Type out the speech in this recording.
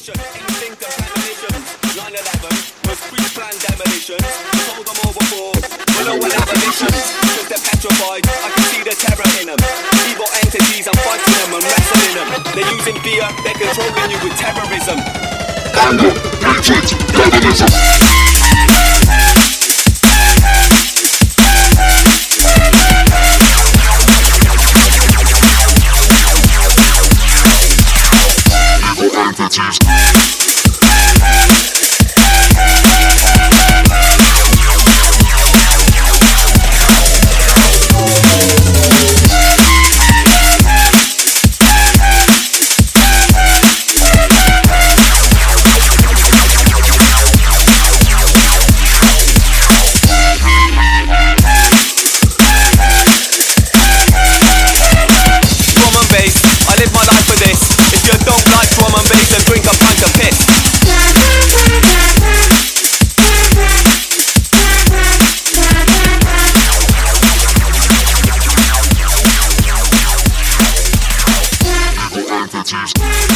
mission, instinct and premonition. 9/11 was pre-planned demolition. Told them all before, below an abolition. Cause they're petrified, I can see the terror in them. Evil entities, I'm fighting them and wrestling them. They're using fear, they're controlling you with terrorism. Anger, hatred, capitalism. Entities. Drink a pint of piss. Evil entities.